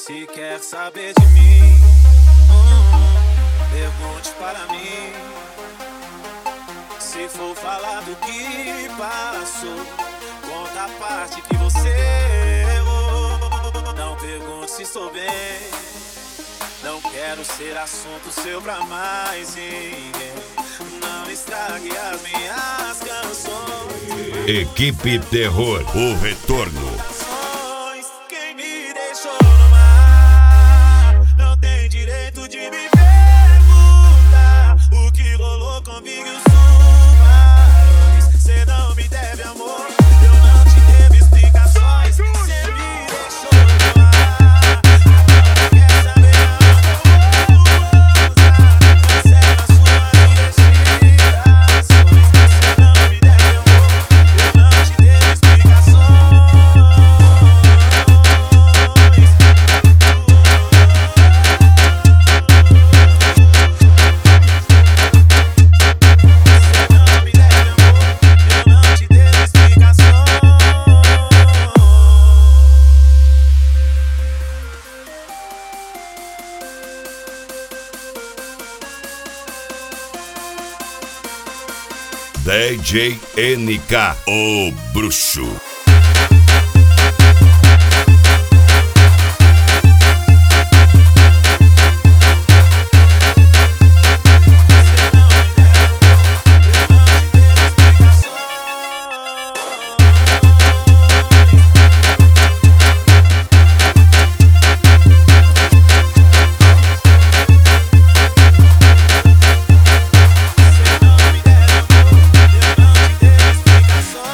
Se quer saber de mim, pergunte para mim. Se for falar do que passou, conta a parte que você errou. Não pergunte se estou bem, não quero ser assunto seu pra mais ninguém. Não estrague as minhas canções. Equipe Terror, o retorno. Quem me deixou no mar não tem direito de me perguntar o que rolou comigo e os tubarões. Cê não me deve amor, eu não te devo explicações. Cê me deixou no ar, agora quer saber aonde eu vou usar. Cancela suas investigações. Cê não me deve amor, eu não te devo explicações. DJ NK, o bruxo.